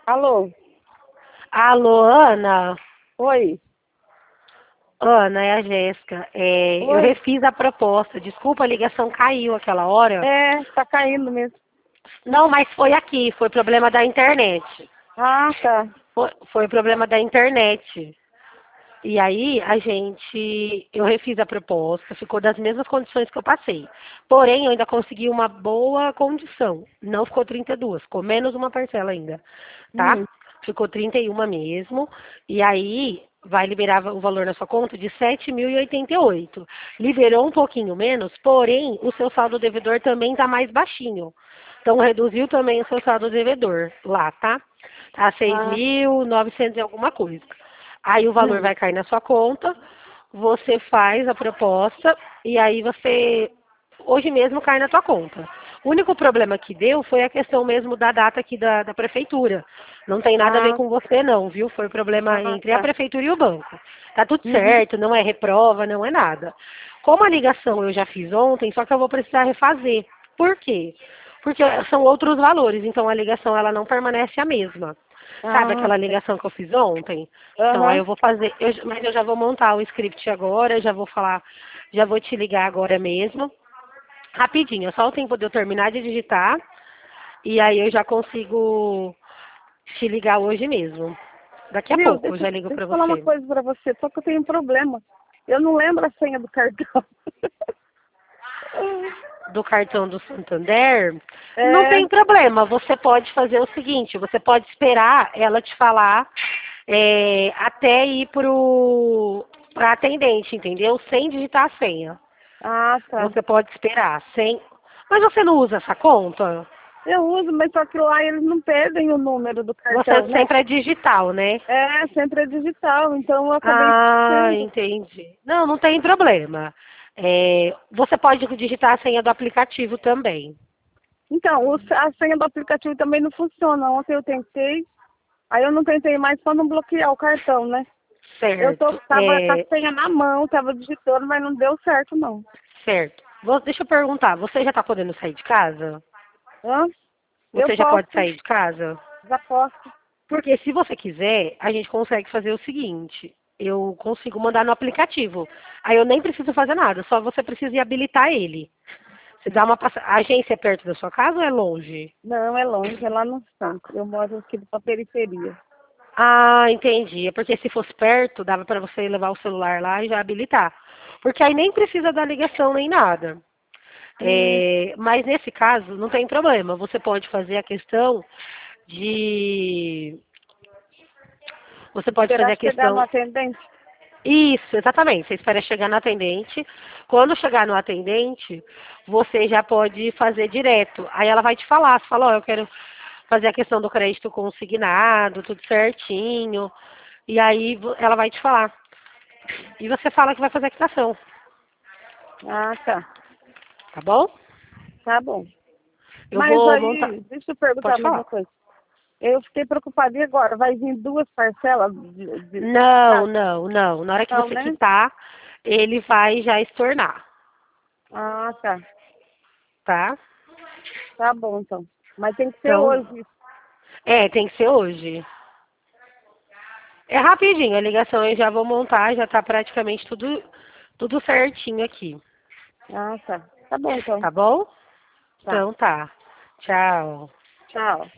Alô? Alô, Ana? Oi? Ana, é a Jéssica. Eu Oi? refiz a proposta. Desculpa, a ligação caiu aquela hora. É, tá caindo mesmo. Não, mas foi aqui, foi problema da internet. Ah, tá. Foi problema da internet. E aí, eu refiz a proposta, ficou das mesmas condições que eu passei. Porém, eu ainda consegui uma boa condição. Não ficou 32, ficou menos uma parcela ainda, tá? Hum. Ficou 31 mesmo. E aí, vai liberar o valor na sua conta de 7.088. Liberou um pouquinho menos, porém, o seu saldo devedor também está mais baixinho. Então, reduziu também o seu saldo devedor lá, tá? Tá Ah, 6.900 e alguma coisa. Aí o valor hum. vai cair na sua conta, você faz a proposta e aí hoje mesmo cai na tua conta. O único problema que deu foi a questão mesmo da data aqui da prefeitura. Não tem nada a ver Ah, com você não, viu? Foi problema ah, entre a tá. prefeitura e o banco. Tá tudo Uhum. certo, não é reprova, não é nada. Como a ligação eu já fiz ontem, só que eu vou precisar refazer. Por quê? Porque são outros valores, então a ligação ela não permanece a mesma. Sabe Ah, aquela tá. ligação que eu fiz ontem? Então, aí Aham. eu vou fazer, mas eu já vou montar o script agora, já vou falar, já vou te ligar agora mesmo. Rapidinho, é só o tempo de eu terminar de digitar e aí eu já consigo te ligar hoje mesmo. Daqui a Viu? pouco eu já ligo Deixa pra eu falar uma você. coisa pra você, só que eu tenho um problema. Eu não lembro a senha do cartão. Do cartão do Santander, não É, tem problema. Você pode fazer o seguinte, você pode esperar ela te falar até ir para atendente, entendeu? Sem digitar a senha. ah, tá. Você pode esperar, sem. Mas você não usa essa conta? Eu uso, mas só que lá eles não pedem o número do Você cartão, né? sempre é digital, né? É, sempre é digital, então eu acabei Ah, esquecendo. entendi. Não, não tem problema. Você pode digitar a senha do aplicativo também. Então, a senha do aplicativo também não funciona. Ontem eu tentei, aí eu não tentei mais para não bloquear o cartão, né? Certo. Tava com a senha na mão, tava digitando, mas não deu certo, não. Certo. Deixa eu perguntar, você já está podendo sair de casa? Hã? Eu Você já posso, pode sair de casa? já posso. Porque se você quiser, a gente consegue fazer o seguinte. Eu consigo mandar no aplicativo. Aí eu nem preciso fazer nada, só você precisa ir habilitar ele. Você dá uma passada. A agência é perto da sua casa ou é longe? Não, é longe, é lá no centro. Eu moro aqui pra periferia. Ah, entendi. É porque se fosse perto, dava para você levar o celular lá e já habilitar. Porque aí nem precisa da ligação nem nada. Hum, Mas nesse caso, não tem problema. Você pode fazer a questão de. Você pode fazer esperar a chegar no questão. atendente? Isso, exatamente. Você espera chegar no atendente. Quando chegar no atendente, você já pode fazer direto. Aí ela vai te falar, você fala, ó, eu quero fazer a questão do crédito consignado, tudo certinho. E aí ela vai te falar. E você fala que vai fazer a quitação, Ah, tá. tá bom? Tá bom. Eu Mas vou montar. aí, deixa eu perguntar Pode mais uma falar. coisa. Eu fiquei preocupada. E agora? Vai vir duas parcelas Não, ah, não, não. Na hora que não, você né? quitar, ele vai já estornar, Ah, tá. tá? Tá bom, então. Mas tem que ser Então, hoje. tem que ser hoje. É rapidinho, a ligação eu já vou montar, já tá praticamente tudo certinho aqui. Ah, tá. Tá bom, então. Tá bom? Tá. Então tá. Tchau. Tchau.